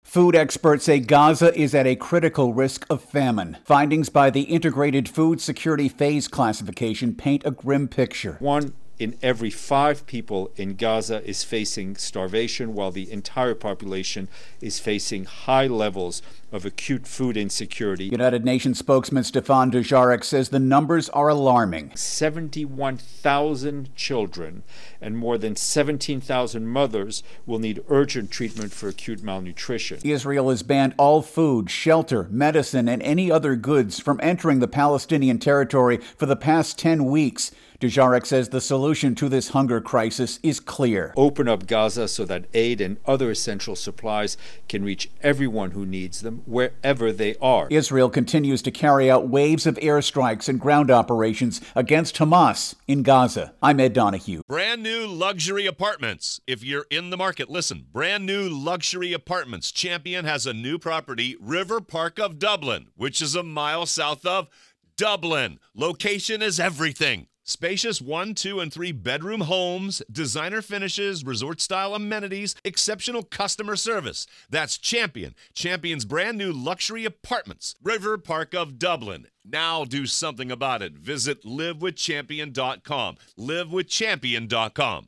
Food experts say Gaza is at a critical risk of famine. Findings by the Integrated Food Security Phase Classification paint a grim picture. 1 in every 5 people in Gaza is facing starvation, while the entire population is facing high levels of acute food insecurity. United Nations spokesman Stefan Dujarric says the numbers are alarming. 71,000 children and more than 17,000 mothers will need urgent treatment for acute malnutrition. Israel has banned all food, shelter, medicine, and any other goods from entering the Palestinian territory for the past 10 weeks. Dujarric says the solution to this hunger crisis is clear. Open up Gaza so that aid and other essential supplies can reach everyone who needs them, wherever they are. Israel continues to carry out waves of airstrikes and ground operations against Hamas in Gaza. I'm Ed Donahue. Brand new luxury apartments. If you're in the market, listen. Brand new luxury apartments. Champion has a new property, River Park of Dublin, which is a mile south of Dublin. Location is everything. Spacious 1, 2, and 3 bedroom homes, designer finishes, resort-style amenities, exceptional customer service. That's Champion. Champion's brand new luxury apartments. River Park of Dublin. Now do something about it. Visit livewithchampion.com. livewithchampion.com.